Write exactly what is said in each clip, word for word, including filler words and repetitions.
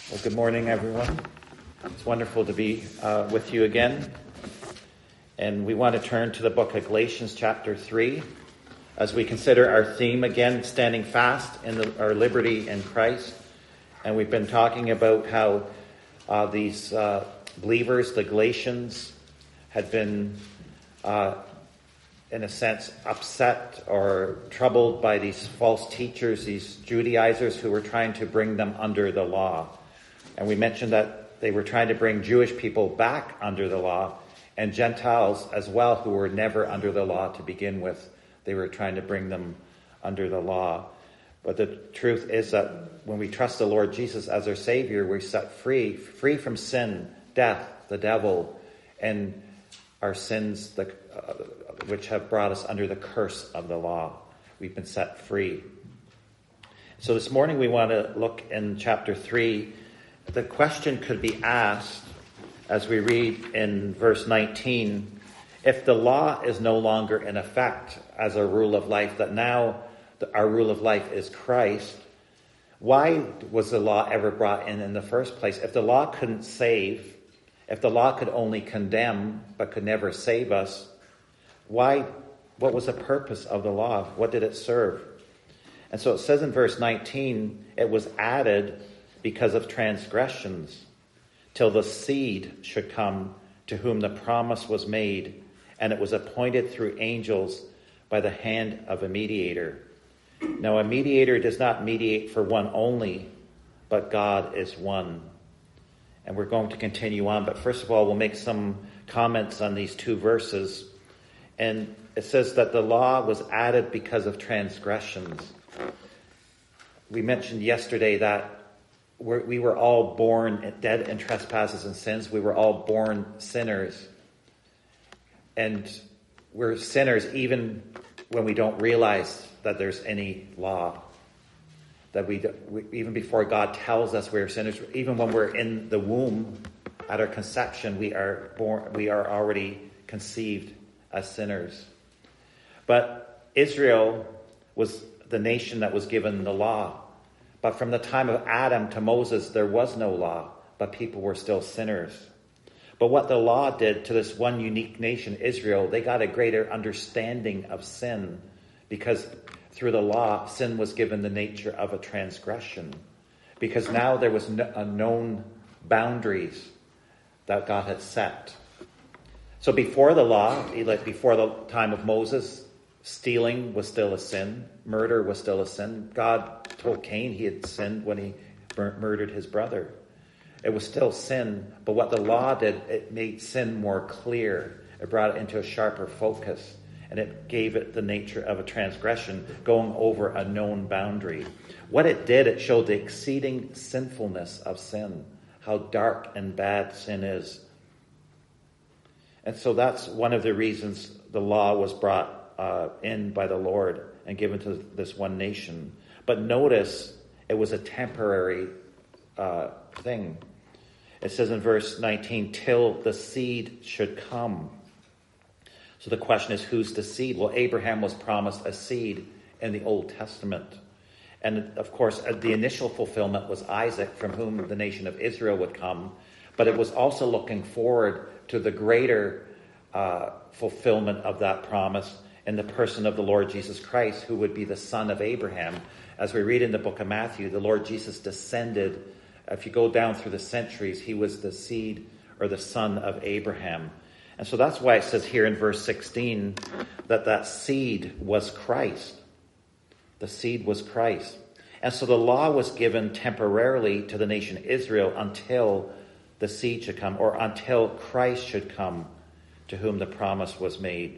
Well, good morning, everyone. It's wonderful to be uh, with you again. And we want to turn to the book of Galatians chapter three as we consider our theme again, standing fast in the, our liberty in Christ. And we've been talking about how uh, these uh, believers, the Galatians, had been, uh, in a sense, upset or troubled by these false teachers, these Judaizers who were trying to bring them under the law. And we mentioned that they were trying to bring Jewish people back under the law, and Gentiles as well, who were never under the law to begin with. They were trying to bring them under the law. But the truth is that when we trust the Lord Jesus as our Savior, we're set free, free from sin, death, the devil, and our sins the, uh, which have brought us under the curse of the law. We've been set free. So this morning we want to look in chapter three. The question could be asked, as we read in verse nineteen, if the law is no longer in effect as a rule of life, that now our rule of life is Christ, why was the law ever brought in in the first place? If the law couldn't save, if the law could only condemn but could never save us, why? What was the purpose of the law? What did it serve? And so it says in verse nineteen, it was added because of transgressions, till the seed should come to whom the promise was made, and it was appointed through angels by the hand of a mediator. Now a mediator does not mediate for one only, but God is one. And we're going to continue on, but first of all, we'll make some comments on these two verses. And it says that the law was added because of transgressions. We mentioned yesterday that We're, we were all born dead in trespasses and sins. We were all born sinners. And we're sinners even when we don't realize that there's any law. That we, we even before God tells us we're sinners, even when we're in the womb at our conception, we are born, we are already conceived as sinners. But Israel was the nation that was given the law. But from the time of Adam to Moses, there was no law, but people were still sinners. But what the law did to this one unique nation, Israel, they got a greater understanding of sin, because through the law, sin was given the nature of a transgression. Because now there was no, a known boundaries that God had set. So before the law, like before the time of Moses, stealing was still a sin. Murder was still a sin. God told Cain he had sinned when he mur- murdered his brother. It was still sin, but what the law did, it made sin more clear. It brought it into a sharper focus, and it gave it the nature of a transgression, going over a known boundary. What it did, it showed the exceeding sinfulness of sin, how dark and bad sin is. And so that's one of the reasons the law was brought Uh, in by the Lord and given to this one nation. But notice it was a temporary uh, thing. It says in verse nineteen, till the seed should come. So the question is, who's the seed? Well, Abraham was promised a seed in the Old Testament. And of course, the initial fulfillment was Isaac, from whom the nation of Israel would come. But it was also looking forward to the greater uh, fulfillment of that promise in the person of the Lord Jesus Christ, who would be the son of Abraham. As we read in the book of Matthew, the Lord Jesus descended. If you go down through the centuries, he was the seed or the son of Abraham. And so that's why it says here in verse sixteen that that seed was Christ. The seed was Christ. And so the law was given temporarily to the nation Israel until the seed should come, or until Christ should come, to whom the promise was made.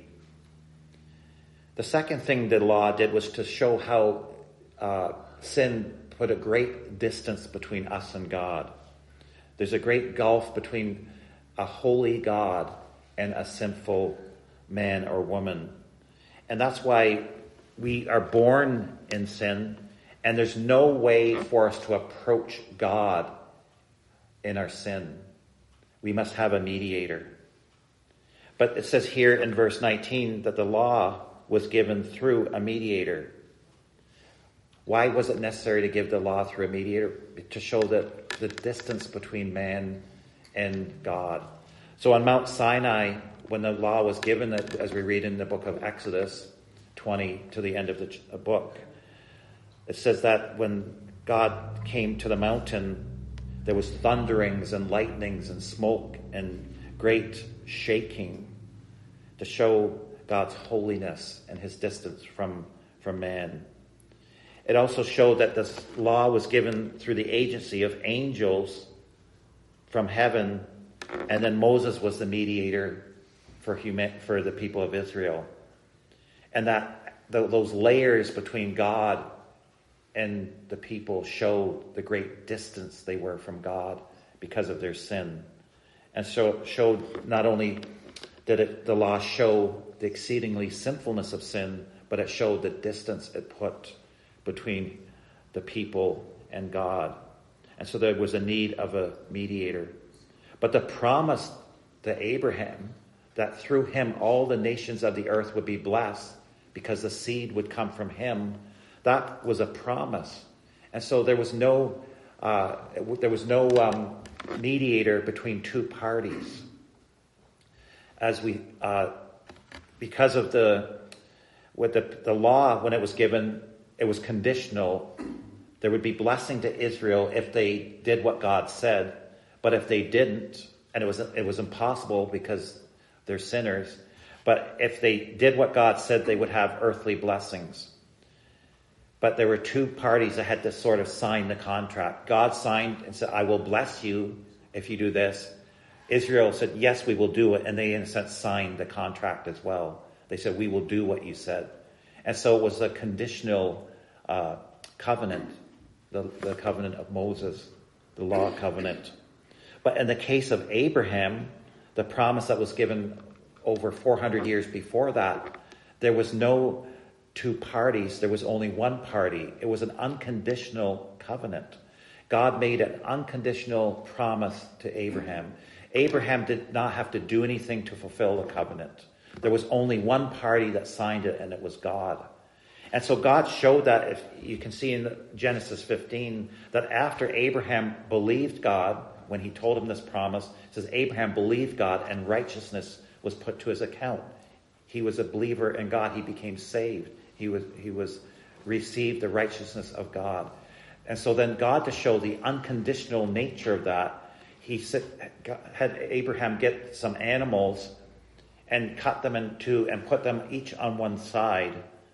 The second thing the law did was to show how uh, sin put a great distance between us and God. There's a great gulf between a holy God and a sinful man or woman. And that's why we are born in sin, and there's no way for us to approach God in our sin. We must have a mediator. But it says here in verse nineteen that the law was given through a mediator. Why was it necessary to give the law through a mediator? To show that the distance between man and God. So on Mount Sinai, when the law was given, as we read in the book of Exodus twenty to the end of the book, it says that when God came to the mountain, there was thunderings and lightnings and smoke and great shaking to show God's holiness and his distance from, from man. It also showed that this law was given through the agency of angels from heaven, and then Moses was the mediator for human, for the people of Israel. And that the, those layers between God and the people show the great distance they were from God because of their sin. And so it showed, not only did it, the law show the exceedingly sinfulness of sin, but it showed the distance it put between the people and God. And so there was a need of a mediator. But the promise to Abraham that through him all the nations of the earth would be blessed because the seed would come from him, that was a promise. And so there was no uh, there was no um, mediator between two parties. As we uh, because of the with the, the law, when it was given, it was conditional. There would be blessing to Israel if they did what God said, but if they didn't, and it was it was impossible because they're sinners, but if they did what God said, they would have earthly blessings. But there were two parties that had to sort of sign the contract. God signed and said, I will bless you if you do this. Israel said, yes, we will do it. And they, in a sense, signed the contract as well. They said, we will do what you said. And so it was a conditional uh, covenant, the, the covenant of Moses, the law covenant. But in the case of Abraham, the promise that was given over four hundred years before that, there was no two parties. There was only one party. It was an unconditional covenant. God made an unconditional promise to Abraham. Abraham did not have to do anything to fulfill the covenant. There was only one party that signed it, and it was God. And so God showed that, if you can see in Genesis fifteen, that after Abraham believed God, when he told him this promise, it says Abraham believed God and righteousness was put to his account. He was a believer in God. He became saved. He was he was received the righteousness of God. And so then God, to show the unconditional nature of that, he said, had Abraham get some animals and cut them in two and put them each on one side.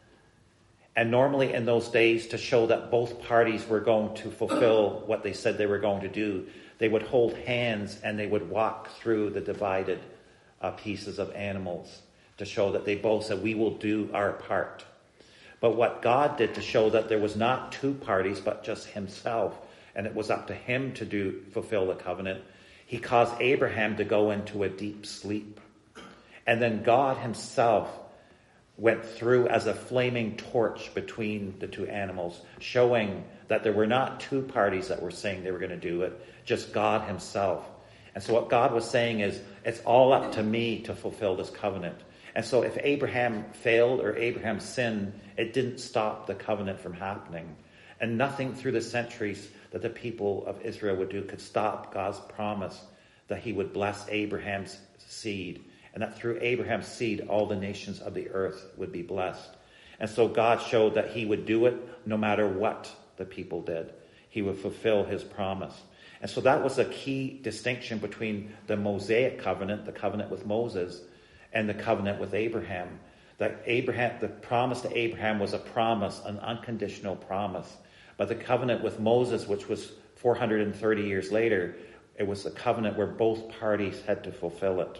And normally in those days, to show that both parties were going to fulfill what they said they were going to do, they would hold hands and they would walk through the divided uh, pieces of animals to show that they both said, we will do our part. But what God did to show that there was not two parties, but just himself, and it was up to him to do fulfill the covenant, he caused Abraham to go into a deep sleep. And then God himself went through as a flaming torch between the two animals, showing that there were not two parties that were saying they were going to do it, just God himself. And so what God was saying is, it's all up to me to fulfill this covenant. And so if Abraham failed or Abraham sinned, it didn't stop the covenant from happening. And nothing through the centuries that the people of Israel would do could stop God's promise that he would bless Abraham's seed, and that through Abraham's seed, all the nations of the earth would be blessed. And so God showed that he would do it no matter what the people did. He would fulfill his promise. And so that was a key distinction between the Mosaic covenant, the covenant with Moses, and the covenant with Abraham. That Abraham, the promise to Abraham was a promise, an unconditional promise. But the covenant with Moses, which was four hundred thirty years later, it was a covenant where both parties had to fulfill it.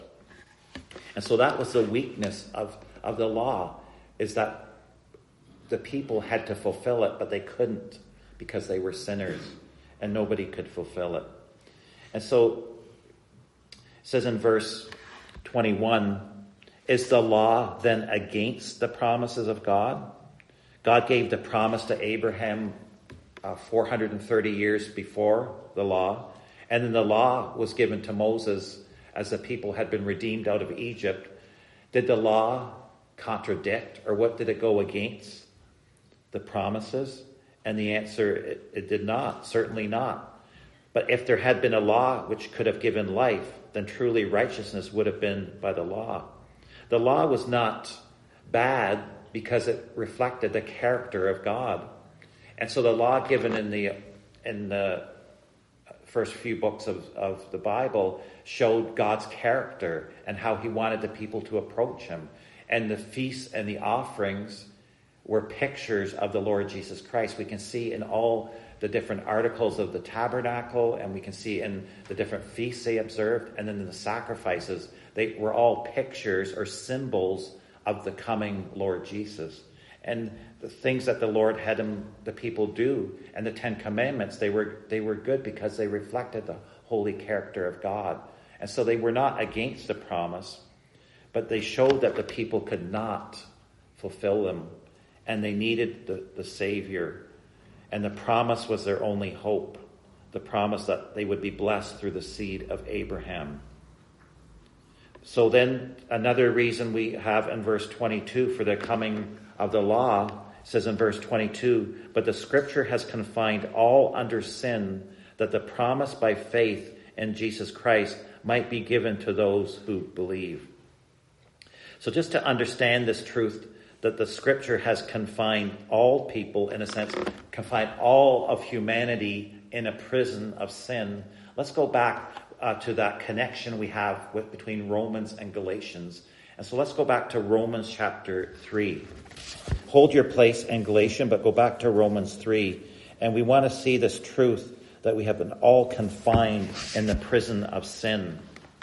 And so that was the weakness of, of the law, is that the people had to fulfill it, but they couldn't because they were sinners and nobody could fulfill it. And so it says in verse twenty-one, is the law then against the promises of God? God gave the promise to Abraham uh, four hundred thirty years before the law. And then the law was given to Moses as the people had been redeemed out of Egypt. Did the law contradict, or what did it go against? The promises? And the answer, it, it did not, certainly not. But if there had been a law which could have given life, then truly righteousness would have been by the law. The law was not bad because it reflected the character of God. And so the law given in the in the first few books of, of the Bible showed God's character and how he wanted the people to approach him. And the feasts and the offerings were pictures of the Lord Jesus Christ. We can see in all the different articles of the tabernacle, and we can see in the different feasts they observed, and then in the sacrifices, they were all pictures or symbols of the coming Lord Jesus. And the things that the Lord had him, the people do, and the Ten Commandments, they were they were good because they reflected the holy character of God. And so they were not against the promise, but they showed that the people could not fulfill them, and they needed the, the Savior. And the promise was their only hope, the promise that they would be blessed through the seed of Abraham. So then another reason we have in verse twenty-two for the coming of the law, says in verse twenty-two, but the scripture has confined all under sin, that the promise by faith in Jesus Christ might be given to those who believe. So just to understand this truth, that the scripture has confined all people, in a sense, confined all of humanity in a prison of sin. Let's go back uh, to that connection we have with, between Romans and Galatians. And so let's go back to Romans chapter three. Hold your place in Galatians, but go back to Romans three. And we want to see this truth that we have been all confined in the prison of sin.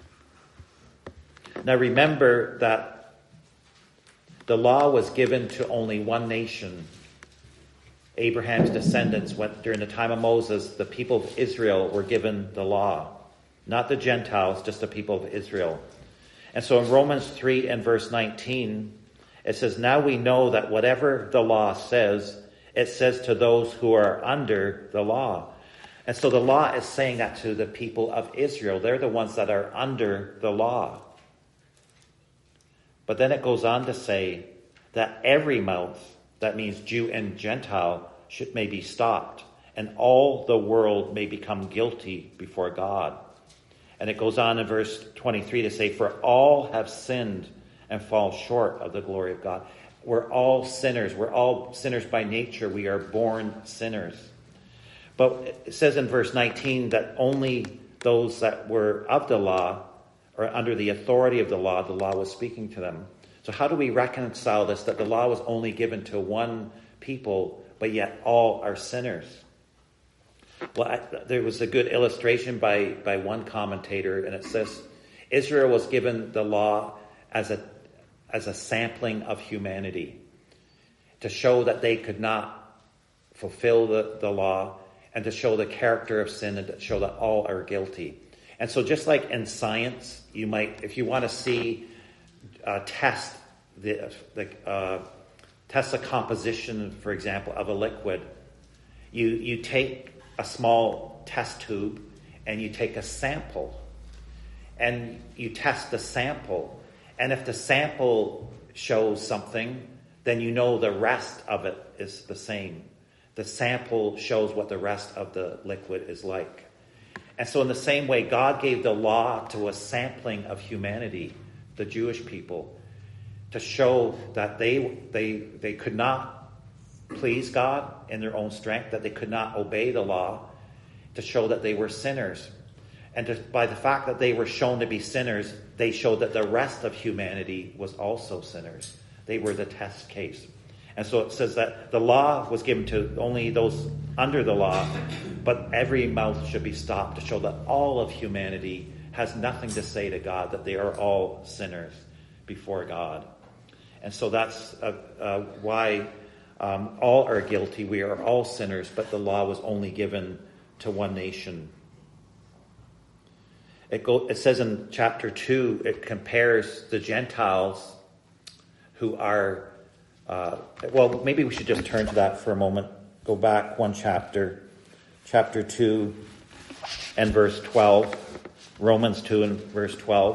Now remember that the law was given to only one nation. Abraham's descendants, went, during the time of Moses, the people of Israel were given the law. Not the Gentiles, just the people of Israel. And so in Romans three and verse nineteen, it says, now we know that whatever the law says, it says to those who are under the law. And so the law is saying that to the people of Israel. They're the ones that are under the law. But then it goes on to say that every mouth, that means Jew and Gentile, should may be stopped, and all the world may become guilty before God. And it goes on in verse twenty-three to say, for all have sinned and fall short of the glory of God. We're all sinners. We're all sinners by nature. We are born sinners. But it says in verse nineteen that only those that were of the law, or under the authority of the law, the law was speaking to them. So how do we reconcile this, that the law was only given to one people, but yet all are sinners? Well, I, there was a good illustration by, by one commentator, and it says, Israel was given the law as a, as a sampling of humanity, to show that they could not fulfill the, the law, and to show the character of sin, and to show that all are guilty. And so just like in science, you might, if you want to see, uh, test the, the uh, test the composition, for example, of a liquid, you you take a small test tube and you take a sample, and you test the sample. And if the sample shows something, then you know the rest of it is the same. The sample shows what the rest of the liquid is like. And so in the same way, God gave the law to a sampling of humanity, the Jewish people, to show that they they they could not please God in their own strength, that they could not obey the law, to show that they were sinners. And to, by the fact that they were shown to be sinners, they showed that the rest of humanity was also sinners. They were the test case. And so it says that the law was given to only those under the law, but every mouth should be stopped to show that all of humanity has nothing to say to God, that they are all sinners before God. And so that's uh, uh, why um, all are guilty. We are all sinners, but the law was only given to one nation. It, go, it says in chapter two, it compares the Gentiles who are Uh, well, maybe we should just turn to that for a moment. Go back one chapter, chapter two and verse twelve. Romans two and verse twelve.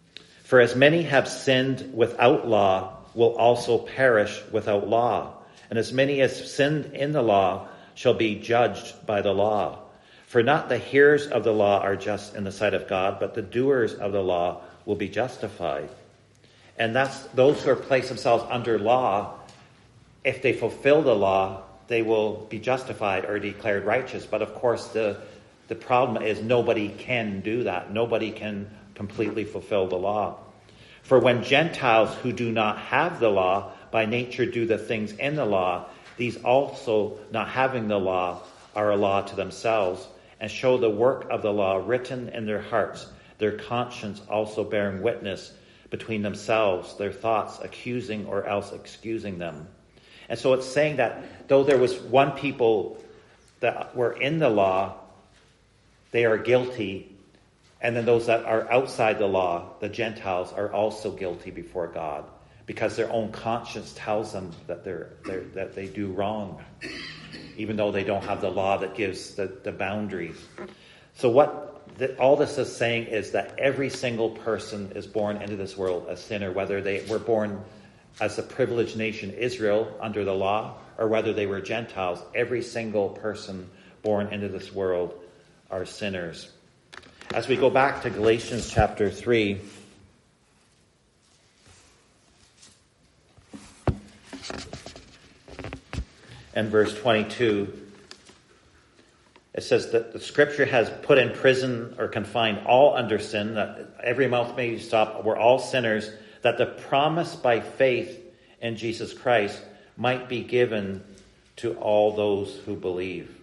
For as many have sinned without law will also perish without law. And as many as sinned in the law shall be judged by the law. For not the hearers of the law are just in the sight of God, but the doers of the law will be justified. And that's those who are placed themselves under law. If they fulfill the law, they will be justified or declared righteous. But of course, the, the problem is nobody can do that. Nobody can completely fulfill the law. For when Gentiles who do not have the law by nature do the things in the law, these also, not having the law, are a law to themselves, and show the work of the law written in their hearts, their conscience also bearing witness between themselves, their thoughts accusing or else excusing them. And so it's saying that though there was one people that were in the law, they are guilty, and then those that are outside the law, the Gentiles, are also guilty before God, because their own conscience tells them that they're, they're that they do wrong, even though they don't have the law that gives the, the boundaries. So what the, all this is saying is that every single person is born into this world a sinner, whether they were born as a privileged nation, Israel, under the law, or whether they were Gentiles. Every single person born into this world are sinners. As we go back to Galatians chapter three, and verse twenty-two, it says that the scripture has put in prison or confined all under sin, that every mouth may stop, we're all sinners, that the promise by faith in Jesus Christ might be given to all those who believe.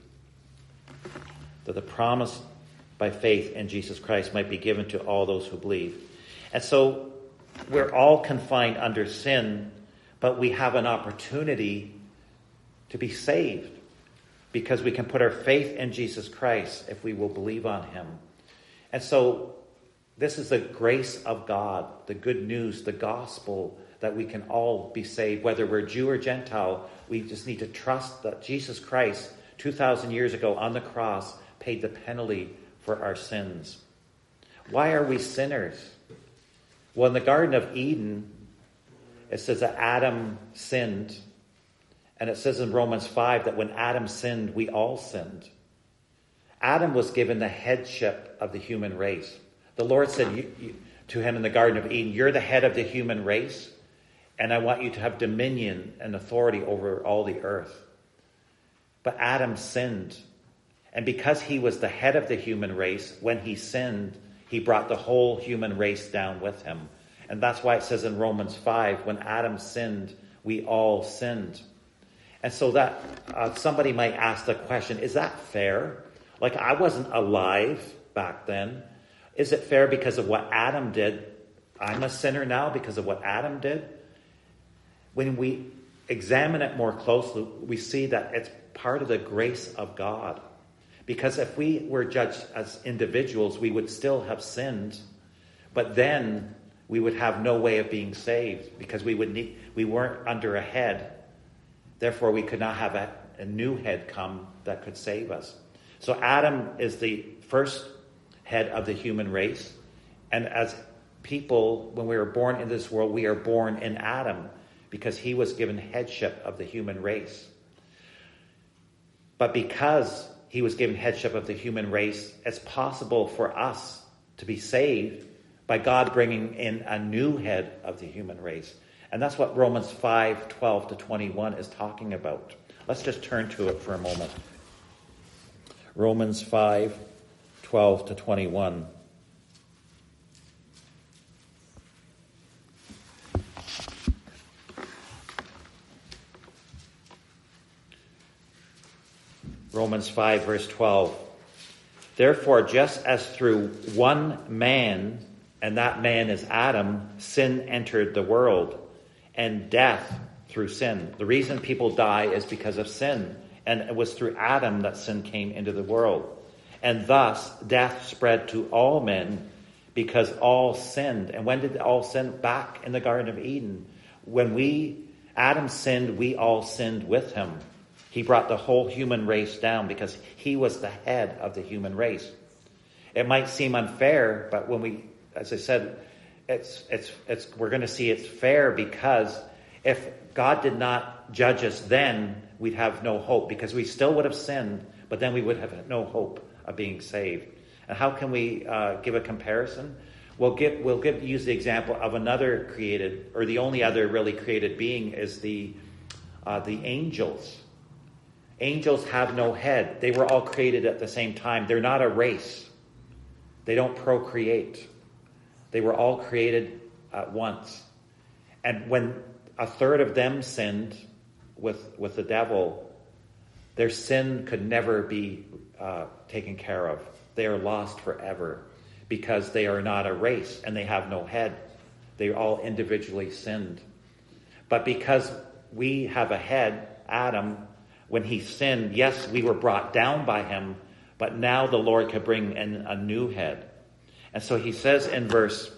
That the promise by faith in Jesus Christ might be given to all those who believe. And so we're all confined under sin, but we have an opportunity to be saved because we can put our faith in Jesus Christ if we will believe on him. And so this is the grace of God, the good news, the gospel, that we can all be saved, whether we're Jew or Gentile. We just need to trust that Jesus Christ, two thousand years ago on the cross, paid the penalty for our sins. Why are we sinners? Well, in the Garden of Eden, it says that Adam sinned. And it says in Romans five that when Adam sinned, we all sinned. Adam was given the headship of the human race. The Lord said you, you, to him in the Garden of Eden, you're the head of the human race, and I want you to have dominion and authority over all the earth. But Adam sinned. And because he was the head of the human race, when he sinned, he brought the whole human race down with him. And that's why it says in Romans five, when Adam sinned, we all sinned. And so that uh, somebody might ask the question, is that fair? Like, I wasn't alive back then. Is it fair because of what Adam did? I'm a sinner now because of what Adam did? When we examine it more closely, we see that it's part of the grace of God. Because if we were judged as individuals, we would still have sinned, but then we would have no way of being saved because we would need, we weren't under a head. Therefore, we could not have a, a new head come that could save us. So Adam is the first head of the human race. And as people, when we were born in this world, we are born in Adam because he was given headship of the human race. But because he was given headship of the human race, it's possible for us to be saved by God bringing in a new head of the human race. And that's what Romans five, twelve to twenty-one is talking about. Let's just turn to it for a moment. Romans five, twelve to twenty-one. Romans five, verse twelve. Therefore, just as through one man, and that man is Adam, sin entered the world, and death through sin. The reason people die is because of sin. And it was through Adam that sin came into the world. And thus, death spread to all men because all sinned. And when did all sin? Back in the Garden of Eden. When we, Adam sinned, we all sinned with him. He brought the whole human race down because he was the head of the human race. It might seem unfair, but when we, as I said, It's, it's, it's, we're going to see it's fair because if God did not judge us, then we'd have no hope, because we still would have sinned, but then we would have no hope of being saved. And how can we uh, give a comparison? We'll give we'll give use the example of another created, or the only other really created being is the uh, the angels. Angels have no head. They were all created at the same time. They're not a race. They don't procreate. They were all created at once. And when a third of them sinned with, with the devil, their sin could never be uh, taken care of. They are lost forever because they are not a race and they have no head. They all individually sinned. But because we have a head, Adam, when he sinned, yes, we were brought down by him, but now the Lord could bring in a new head. And so he says in verse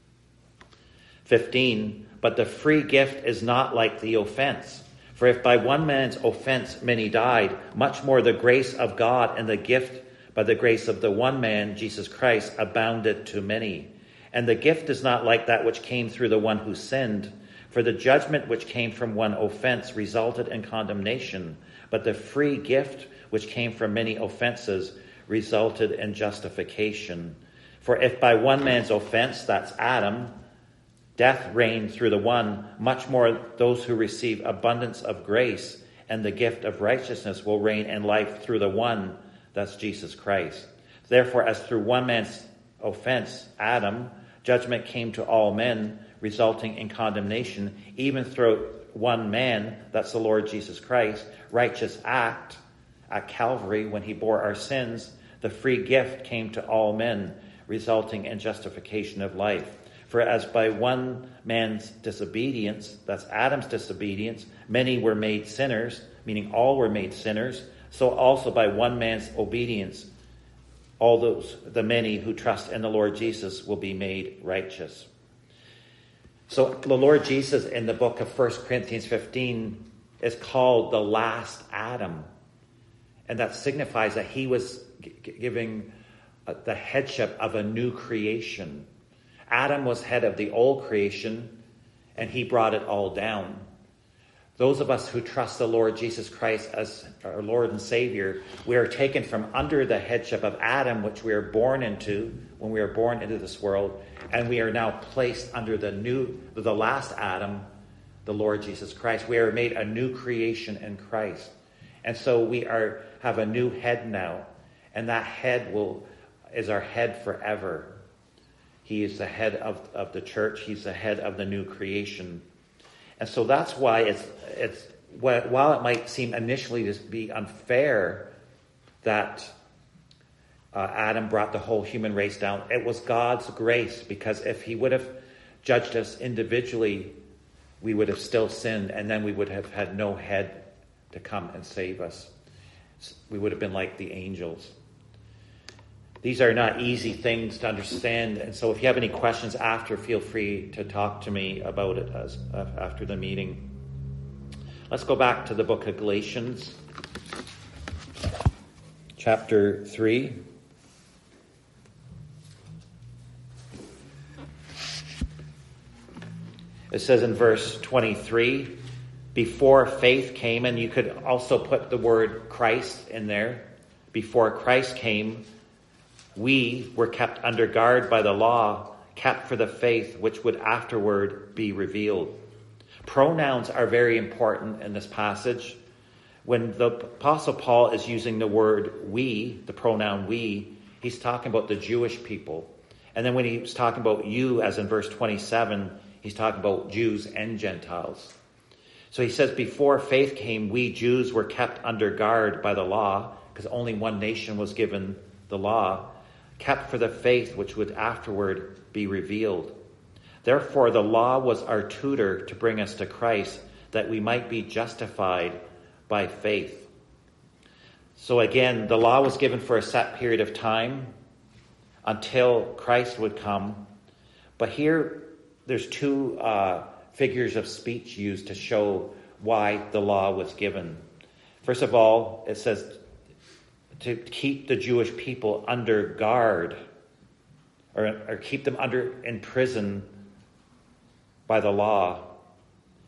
fifteen, but the free gift is not like the offense. For if by one man's offense many died, much more the grace of God and the gift by the grace of the one man, Jesus Christ, abounded to many. And the gift is not like that which came through the one who sinned. For the judgment which came from one offense resulted in condemnation, but the free gift which came from many offenses resulted in justification. For if by one man's offense, that's Adam, death reigned through the one, much more those who receive abundance of grace and the gift of righteousness will reign in life through the one, that's Jesus Christ. Therefore, as through one man's offense, Adam, judgment came to all men, resulting in condemnation, even through one man, that's the Lord Jesus Christ, righteous act at Calvary when he bore our sins, the free gift came to all men, resulting in justification of life. For as by one man's disobedience, that's Adam's disobedience, many were made sinners, meaning all were made sinners, so also by one man's obedience, all those, the many who trust in the Lord Jesus will be made righteous. So the Lord Jesus in the book of First Corinthians fifteen is called the last Adam. And that signifies that he was g- giving uh, the headship of a new creation. Adam was head of the old creation, and he brought it all down. Those of us who trust the Lord Jesus Christ as our Lord and Savior, we are taken from under the headship of Adam, which we are born into when we are born into this world, and we are now placed under the new, the last Adam, the Lord Jesus Christ. We are made a new creation in Christ. And so we are have a new head now, and that head will is our head forever. He is the head of, of the church. He's the head of the new creation. And so that's why it's it's while it might seem initially to be unfair that uh, Adam brought the whole human race down, it was God's grace, because if he would have judged us individually, we would have still sinned, and then we would have had no head to come and save us. We would have been like the angels. These are not easy things to understand, and so if you have any questions after, feel free to talk to me about it as, uh, after the meeting. Let's go back to the book of Galatians, chapter three. It says in verse twenty-three, before faith came, and you could also put the word Christ in there. Before Christ came, we were kept under guard by the law, kept for the faith which would afterward be revealed. Pronouns are very important in this passage. When the Apostle Paul is using the word we, the pronoun we, he's talking about the Jewish people. And then when he's talking about you, as in verse twenty-seven, he's talking about Jews and Gentiles. So he says, before faith came, we Jews were kept under guard by the law, because only one nation was given the law, kept for the faith which would afterward be revealed. Therefore, the law was our tutor to bring us to Christ, that we might be justified by faith. So again, the law was given for a set period of time until Christ would come. But here, there's two uh, figures of speech used to show why the law was given. First of all, it says to keep the Jewish people under guard, or, or keep them under in prison by the law.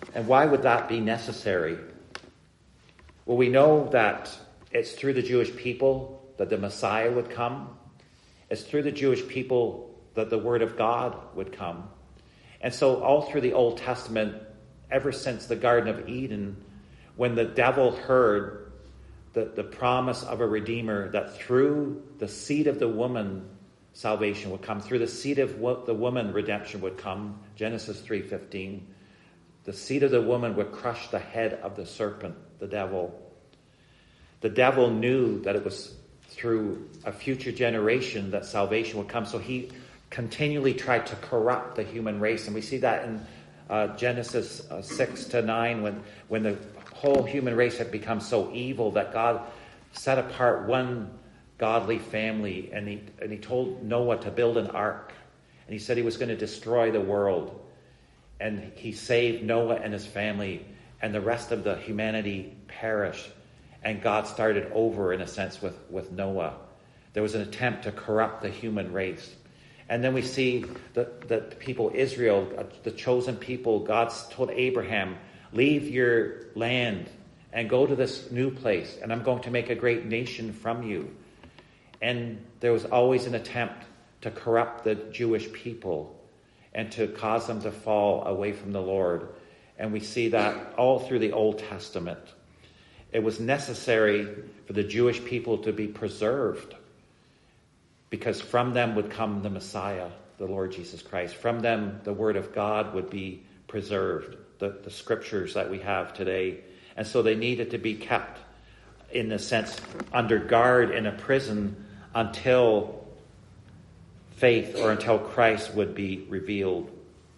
And why would that be necessary? Well, we know that it's through the Jewish people that the Messiah would come. It's through the Jewish people that the Word of God would come. And so all through the Old Testament, ever since the Garden of Eden, when the devil heard the, the promise of a Redeemer, that through the seed of the woman, salvation would come. Through the seed of wo- the woman, redemption would come. Genesis three fifteen. The seed of the woman would crush the head of the serpent, the devil. The devil knew that it was through a future generation that salvation would come. So he continually tried to corrupt the human race. And we see that in uh, Genesis uh, six to nine, when, when the whole human race had become so evil that God set apart one godly family, and he, and he told Noah to build an ark. And he said he was going to destroy the world. And he saved Noah and his family, and the rest of the humanity perished. And God started over, in a sense, with, with Noah. There was an attempt to corrupt the human race. And then we see that the people, Israel, the chosen people, God told Abraham, leave your land and go to this new place, and I'm going to make a great nation from you. And there was always an attempt to corrupt the Jewish people and to cause them to fall away from the Lord. And we see that all through the Old Testament. It was necessary for the Jewish people to be preserved, because from them would come the Messiah, the Lord Jesus Christ. From them, the Word of God would be preserved, the, the scriptures that we have today. And so they needed to be kept, in a sense, under guard in a prison until faith, or until Christ would be revealed.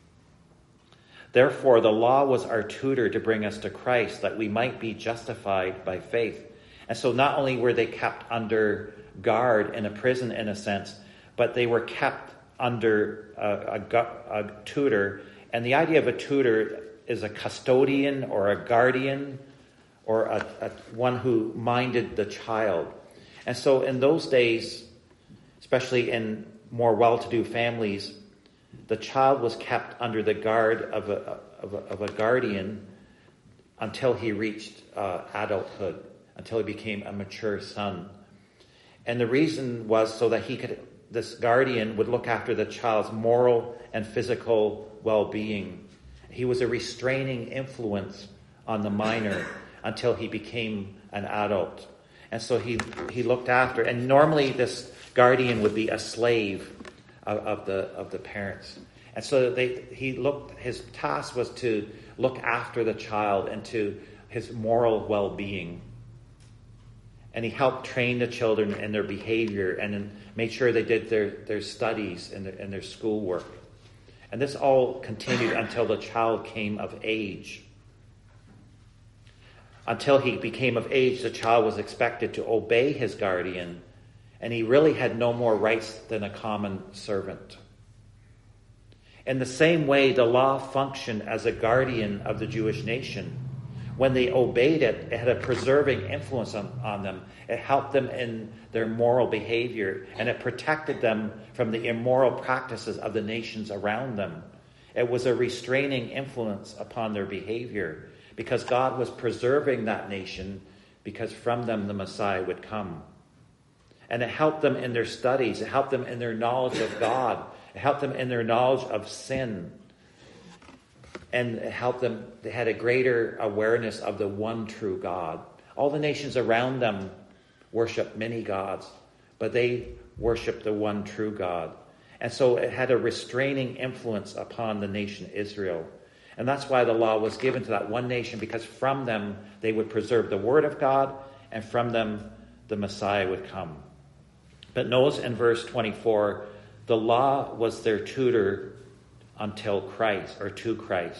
Therefore, the law was our tutor to bring us to Christ, that we might be justified by faith. And so not only were they kept under guard in a prison, in a sense, but they were kept under a, a, a tutor. And the idea of a tutor is a custodian or a guardian, or a, a, one who minded the child. And so in those days, especially in more well-to-do families, the child was kept under the guard of a, of a, of a guardian until he reached uh, adulthood, until he became a mature son. And the reason was so that he could, this guardian would look after the child's moral and physical well-being. He was a restraining influence on the minor until he became an adult. And so he, he looked after, and normally this guardian would be a slave of, of the of the parents. And so they he looked his task was to look after the child and to his moral well-being. And he helped train the children in their behavior, and made sure they did their, their studies and their, and their schoolwork. And this all continued until the child came of age. Until he became of age, the child was expected to obey his guardian, and he really had no more rights than a common servant. In the same way, the law functioned as a guardian of the Jewish nation. When they obeyed it, it had a preserving influence on, on them. It helped them in their moral behavior, and it protected them from the immoral practices of the nations around them. It was a restraining influence upon their behavior, because God was preserving that nation, because from them the Messiah would come. And it helped them in their studies. It helped them in their knowledge of God. It helped them in their knowledge of sin. And it helped them, they had a greater awareness of the one true God. All the nations around them worship many gods, but they worship the one true God. And so it had a restraining influence upon the nation Israel. And that's why the law was given to that one nation, because from them they would preserve the word of God, and from them the Messiah would come. But notice in verse twenty-four, the law was their tutor until Christ, or to Christ.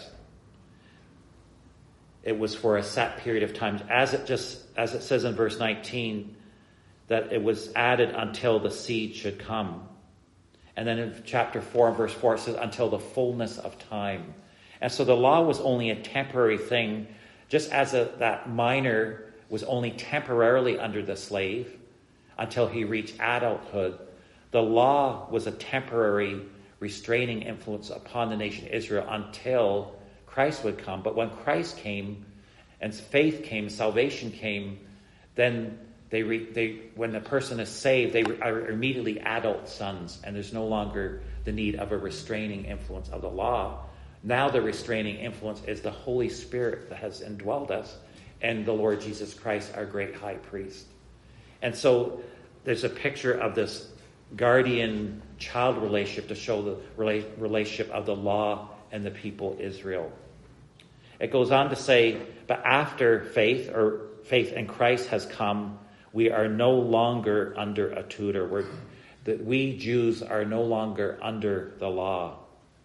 It was for a set period of time, as it just as it says in verse nineteen, that it was added until the seed should come. And then in chapter four, verse four, it says until the fullness of time. And so the law was only a temporary thing, just as a, that minor was only temporarily under the slave until he reached adulthood. The law was a temporary restraining influence upon the nation Israel until Christ would come. But when Christ came and faith came, salvation came, then they, re, they when the person is saved, they are immediately adult sons, and there's no longer the need of a restraining influence of the law. Now the restraining influence is the Holy Spirit that has indwelled us, and the Lord Jesus Christ, our great high priest. And so there's a picture of this guardian-child relationship to show the rela- relationship of the law and the people Israel. It goes on to say, but after faith, or faith in Christ has come, we are no longer under a tutor. We're, that we Jews are no longer under the law.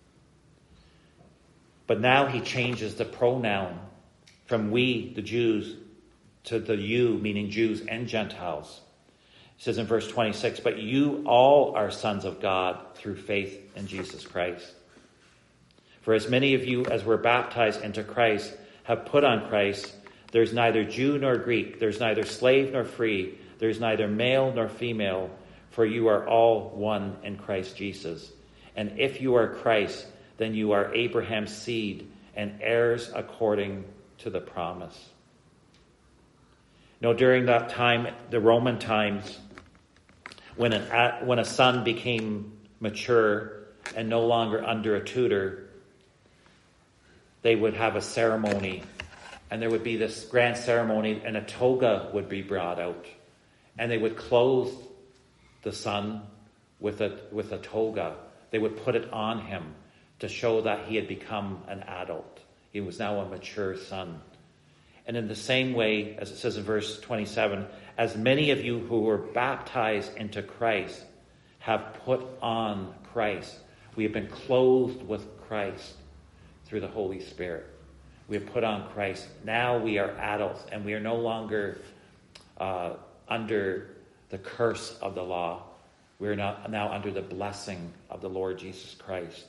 But now he changes the pronoun from we, the Jews, to the you, meaning Jews and Gentiles. It says in verse twenty-six, but you all are sons of God through faith in Jesus Christ. For as many of you as were baptized into Christ have put on Christ, there's neither Jew nor Greek, there's neither slave nor free, there's neither male nor female, for you are all one in Christ Jesus. And if you are Christ, then you are Abraham's seed and heirs according to the promise. You know, during that time, the Roman times, when an when a son became mature and no longer under a tutor, they would have a ceremony, and there would be this grand ceremony, and a toga would be brought out, and they would clothe the son with a with a toga. They would put it on him to show that he had become an adult. He was now a mature son. And in the same way, as it says in verse twenty-seven, as many of you who were baptized into Christ have put on Christ. We have been clothed with Christ through the Holy Spirit. We have put on Christ. Now we are adults, and we are no longer uh, under the curse of the law. We are now, now under the blessing of the Lord Jesus Christ.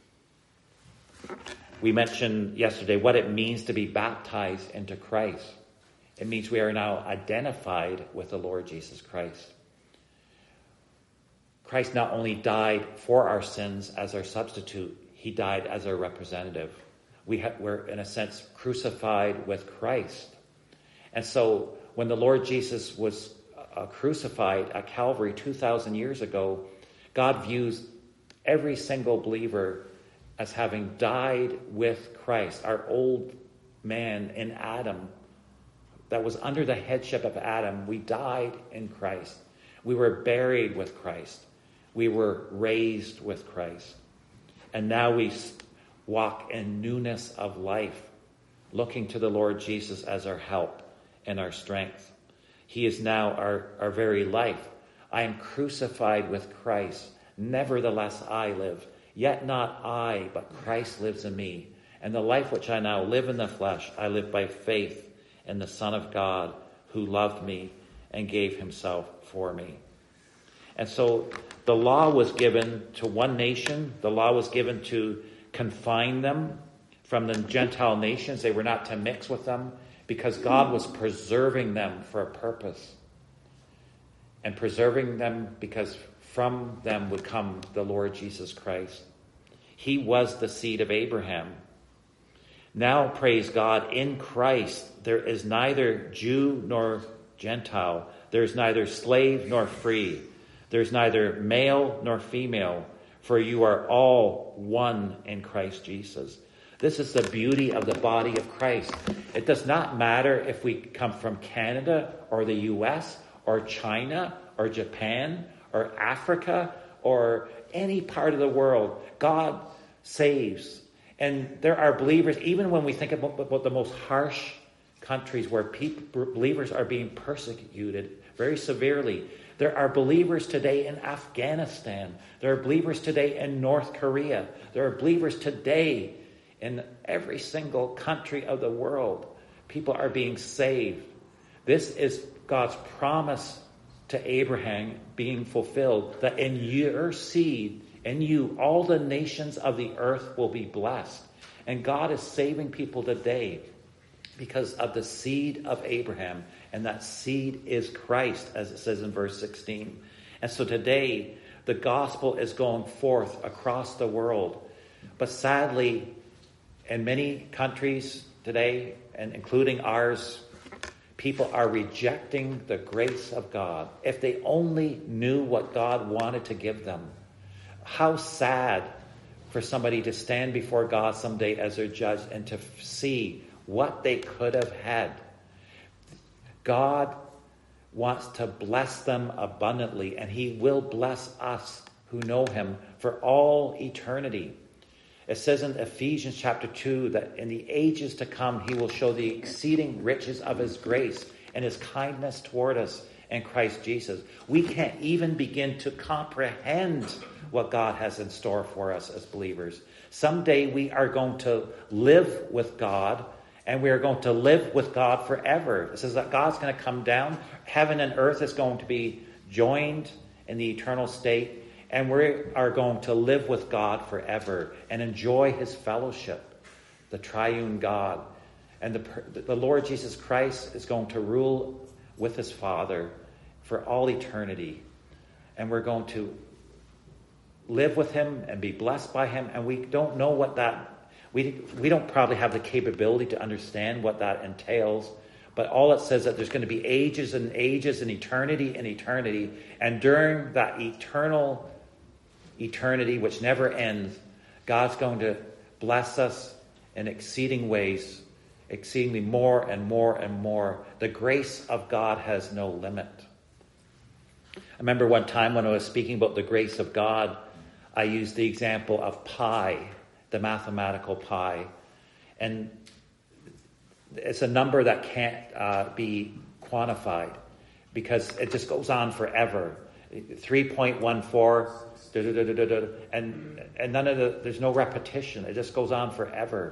We mentioned yesterday what it means to be baptized into Christ. It means we are now identified with the Lord Jesus Christ. Christ not only died for our sins as our substitute, he died as our representative. We ha- we're, in a sense, crucified with Christ. And so when the Lord Jesus was uh, crucified at Calvary two thousand years ago, God views every single believer as having died with Christ. Our old man in Adam, that was under the headship of Adam, we died in Christ. We were buried with Christ. We were raised with Christ. And now we walk in newness of life, looking to the Lord Jesus as our help and our strength. He is now our, our very life. I am crucified with Christ. Nevertheless I live. Yet not I, but Christ lives in me. And the life which I now live in the flesh, I live by faith in the Son of God, who loved me and gave himself for me. And so the law was given to one nation. The law was given to confine them from the Gentile nations. They were not to mix with them, because God was preserving them for a purpose. And preserving them because from them would come the Lord Jesus Christ. He was the seed of Abraham. Now, praise God, in Christ there is neither Jew nor Gentile. There is neither slave nor free. There is neither male nor female, for you are all one in Christ Jesus. This is the beauty of the body of Christ. It does not matter if we come from Canada or the U S or China or Japan or Africa or any part of the world. God saves. And there are believers, even when we think about, about the most harsh countries where people, believers are being persecuted very severely. There are believers today in Afghanistan. There are believers today in North Korea. There are believers today in every single country of the world. People are being saved. This is God's promise to Abraham being fulfilled, that in your seed, in you, all the nations of the earth will be blessed. And God is saving people today because of the seed of Abraham. And that seed is Christ, as it says in verse sixteen. And so today, the gospel is going forth across the world. But sadly, in many countries today, and including ours, people are rejecting the grace of God. If they only knew what God wanted to give them. How sad for somebody to stand before God someday as their judge and to see what they could have had. God wants to bless them abundantly, and he will bless us who know him for all eternity. It says in Ephesians chapter two that in the ages to come, he will show the exceeding riches of his grace and his kindness toward us in Christ Jesus. We can't even begin to comprehend what God has in store for us as believers. Someday we are going to live with God, and we are going to live with God forever. It says that God's going to come down. Heaven and earth is going to be joined in the eternal state, and we are going to live with God forever and enjoy his fellowship, the triune God. And the, the Lord Jesus Christ is going to rule with his Father for all eternity. And we're going to live with him and be blessed by him. And we don't know what that, we, we don't probably have the capability to understand what that entails. But all it says that there's going to be ages and ages and eternity and eternity. And during that eternal eternity, which never ends, God's going to bless us in exceeding ways, exceedingly more and more and more. The grace of God has no limit. I remember one time when I was speaking about the grace of God, I used the example of pi, the mathematical pi. And it's a number that can't uh, be quantified because it just goes on forever. three point one four, and and none of the, there's no repetition. It just goes on forever.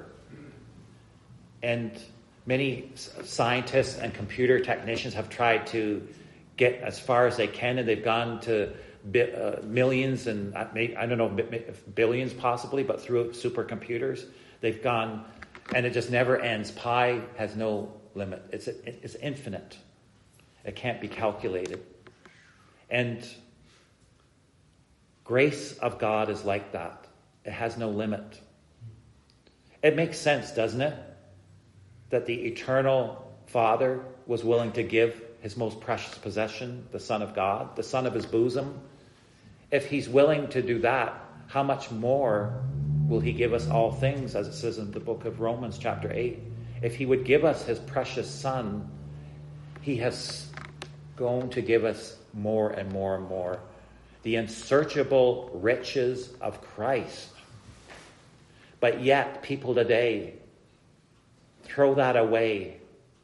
And many scientists and computer technicians have tried to get as far as they can, and they've gone to bi- uh, millions and I don't know, billions possibly, but through supercomputers, they've gone, and it just never ends. Pi has no limit. It's it's infinite. It can't be calculated. And grace of God is like that. It has no limit. It makes sense, doesn't it? That the eternal Father was willing to give his most precious possession, the Son of God, the Son of his bosom. If he's willing to do that, how much more will he give us all things, as it says in the book of Romans chapter eight? If he would give us his precious Son, he has going to give us more and more and more. The unsearchable riches of Christ. But yet, people today throw that away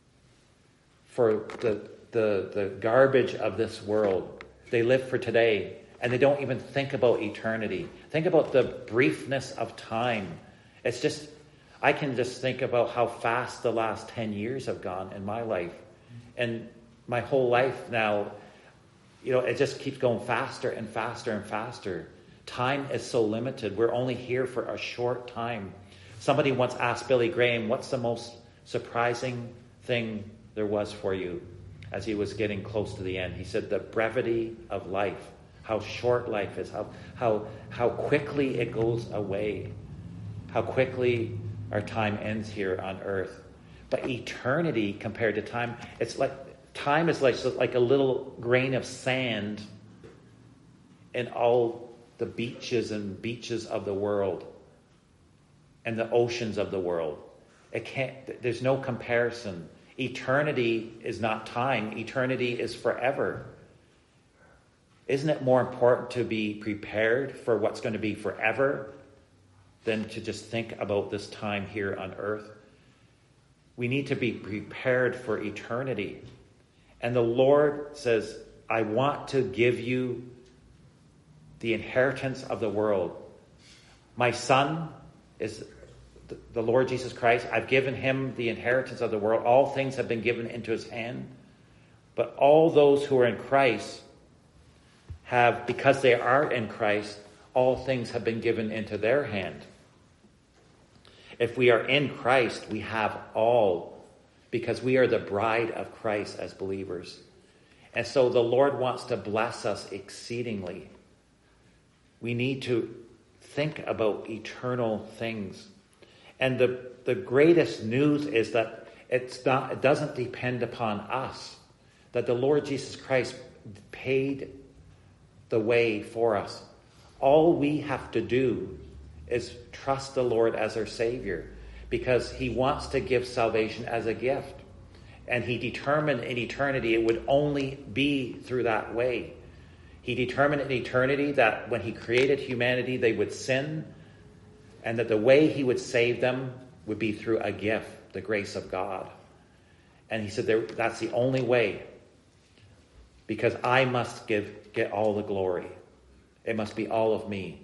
for the, the, the garbage of this world. They live for today, and they don't even think about eternity. Think about the briefness of time. It's just, I can just think about how fast the last ten years have gone in my life. And my whole life now, you know, it just keeps going faster and faster and faster. Time is so limited. We're only here for a short time. Somebody once asked Billy Graham, what's the most surprising thing there was for you as he was getting close to the end? He said, the brevity of life, how short life is, how, how, how quickly it goes away, how quickly our time ends here on earth. But eternity compared to time, it's like, time is like, like a little grain of sand in all the beaches and beaches of the world and the oceans of the world. It can't, there's no comparison. Eternity is not time. Eternity is forever. Isn't it more important to be prepared for what's going to be forever than to just think about this time here on earth? We need to be prepared for eternity. And the Lord says, I want to give you the inheritance of the world. My Son is the Lord Jesus Christ. I've given him the inheritance of the world. All things have been given into his hand. But all those who are in Christ have, because they are in Christ, all things have been given into their hand. If we are in Christ, we have all, because we are the bride of Christ as believers. And so the Lord wants to bless us exceedingly. We need to think about eternal things. And the, the greatest news is that it's not, it doesn't depend upon us, that the Lord Jesus Christ paid the way for us. All we have to do is trust the Lord as our Savior, because he wants to give salvation as a gift. And he determined in eternity it would only be through that way. He determined in eternity that when he created humanity, they would sin, and that the way he would save them would be through a gift, the grace of God. And he said there, that's the only way, because I must give get all the glory. It must be all of me.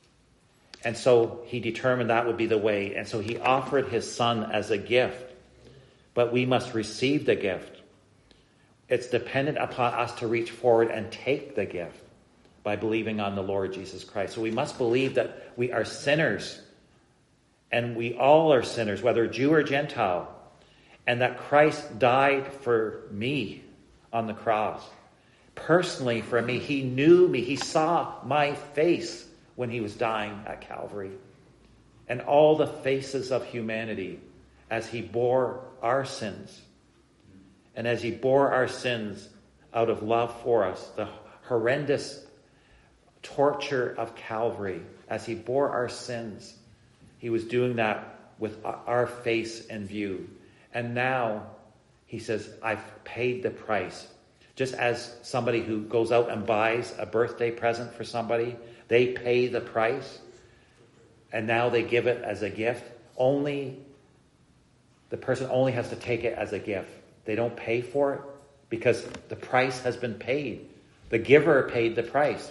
And so he determined that would be the way. And so he offered his son as a gift. But we must receive the gift. It's dependent upon us to reach forward and take the gift by believing on the Lord Jesus Christ. So we must believe that we are sinners. And we all are sinners, whether Jew or Gentile. And that Christ died for me on the cross. Personally for me. He knew me. He saw my face when he was dying at Calvary. And all the faces of humanity as he bore our sins. And as he bore our sins out of love for us, the horrendous torture of Calvary, as he bore our sins, he was doing that with our face in view. And now he says, I've paid the price. Just as somebody who goes out and buys a birthday present for somebody, they pay the price, and now they give it as a gift. Only the person only has to take it as a gift. They don't pay for it because the price has been paid. The giver paid the price.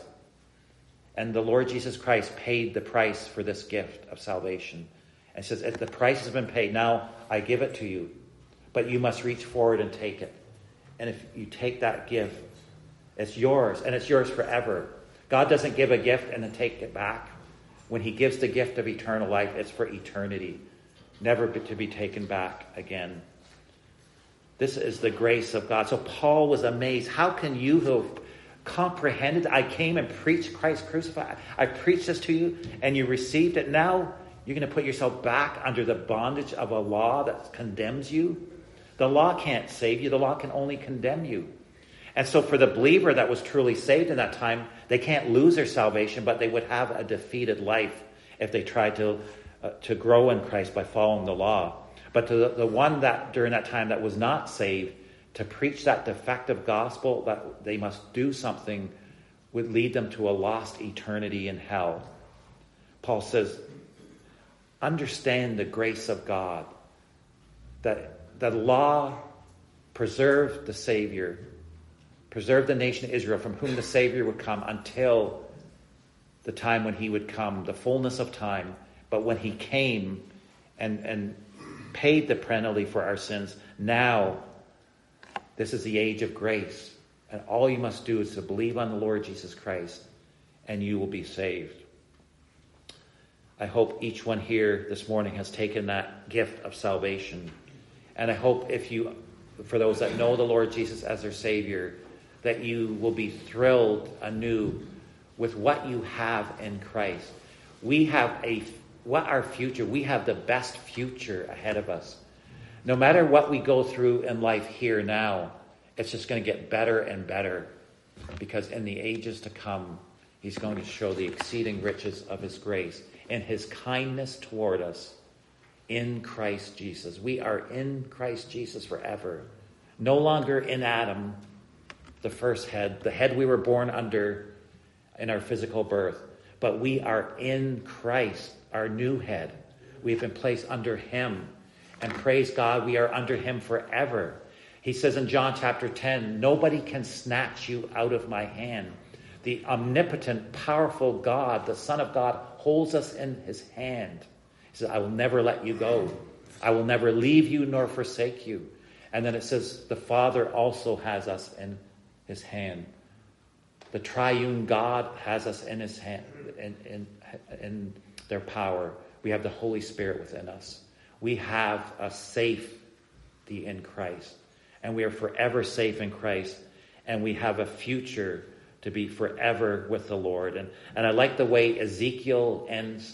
And the Lord Jesus Christ paid the price for this gift of salvation. And says, if the price has been paid, now I give it to you. But you must reach forward and take it. And if you take that gift, it's yours, and it's yours forever. God doesn't give a gift and then take it back. When he gives the gift of eternal life, it's for eternity, never to be taken back again. This is the grace of God. So Paul was amazed. How can you who have comprehended, I came and preached Christ crucified. I preached this to you and you received it. Now you're going to put yourself back under the bondage of a law that condemns you. The law can't save you. The law can only condemn you. And so for the believer that was truly saved in that time, they can't lose their salvation, but they would have a defeated life if they tried to uh, to grow in Christ by following the law. But to the, the one that during that time that was not saved, to preach that defective gospel that they must do something would lead them to a lost eternity in hell. Paul says, understand the grace of God, that the law preserved the Savior, preserved the nation of Israel from whom the Savior would come until the time when he would come, the fullness of time. But when he came and, and paid the penalty for our sins, now this is the age of grace. And all you must do is to believe on the Lord Jesus Christ and you will be saved. I hope each one here this morning has taken that gift of salvation. And I hope if you, for those that know the Lord Jesus as their Savior, that you will be thrilled anew with what you have in Christ. We have a, what our future, we have the best future ahead of us. No matter what we go through in life here now, it's just going to get better and better, because in the ages to come, he's going to show the exceeding riches of his grace and his kindness toward us in Christ Jesus. We are in Christ Jesus forever. No longer in Adam, the first head, the head we were born under in our physical birth, but we are in Christ, our new head. We've been placed under him. And praise God, we are under him forever. He says in John chapter ten, nobody can snatch you out of my hand. The omnipotent, powerful God, the Son of God, holds us in his hand. He says, I will never let you go. I will never leave you nor forsake you. And then it says, the Father also has us in his hand. The triune God has us in his hand, in, in, in their power. We have the Holy Spirit within us. We have a safety in Christ. And we are forever safe in Christ. And we have a future to be forever with the Lord. And, and I like the way Ezekiel ends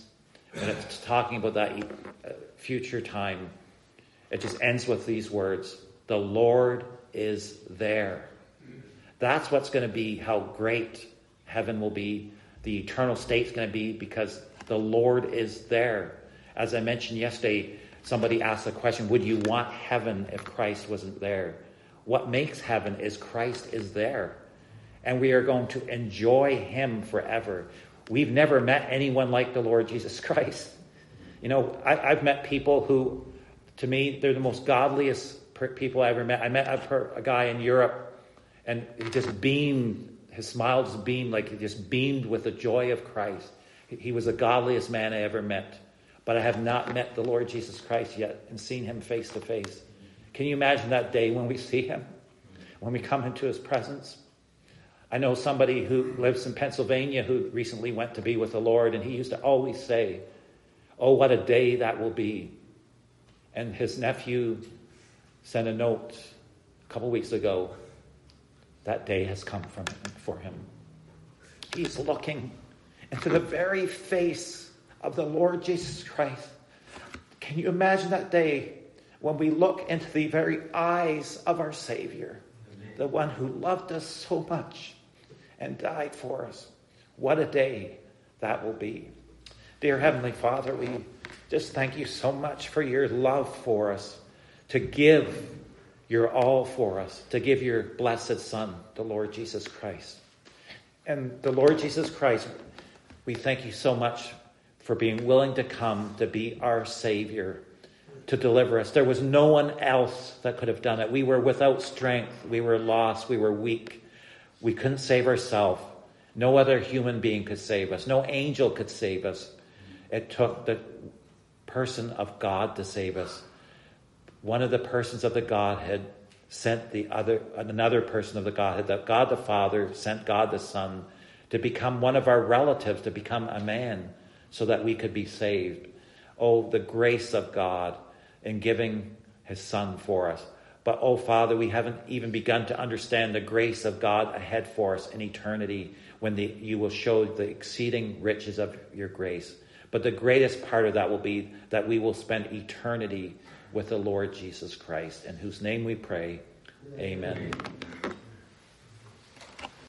when it's talking about that future time, it just ends with these words, the Lord is there. That's what's going to be how great heaven will be. The eternal state's going to be because the Lord is there. As I mentioned yesterday, somebody asked the question, would you want heaven if Christ wasn't there? What makes heaven is Christ is there. And we are going to enjoy him forever. We've never met anyone like the Lord Jesus Christ. You know, I, I've met people who, to me, they're the most godliest per- people I ever met. I met a, per, a guy in Europe, and he just beamed, his smile just beamed, like he just beamed with the joy of Christ. He, he was the godliest man I ever met. But I have not met the Lord Jesus Christ yet and seen him face to face. Can you imagine that day when we see him? When we come into his presence? I know somebody who lives in Pennsylvania who recently went to be with the Lord, and he used to always say, oh, what a day that will be. And his nephew sent a note a couple weeks ago. That day has come from for him. He's looking into the very face of the Lord Jesus Christ. Can you imagine that day when we look into the very eyes of our Savior, the one who loved us so much and died for us? What a day that will be. Dear Heavenly Father, we just thank you so much for your love for us, to give your all for us, to give your blessed Son, the Lord Jesus Christ. And the Lord Jesus Christ, we thank you so much for being willing to come to be our Savior, to deliver us. There was no one else that could have done it. We were without strength. We were lost. We were weak. We couldn't save ourselves. No other human being could save us. No angel could save us. It took the person of God to save us. One of the persons of the Godhead sent the other, another person of the Godhead. That God the Father sent God the Son to become one of our relatives, to become a man, so that we could be saved. Oh, the grace of God in giving his Son for us. But, oh, Father, we haven't even begun to understand the grace of God ahead for us in eternity, when the, you will show the exceeding riches of your grace. But the greatest part of that will be that we will spend eternity with the Lord Jesus Christ, in whose name we pray. Amen.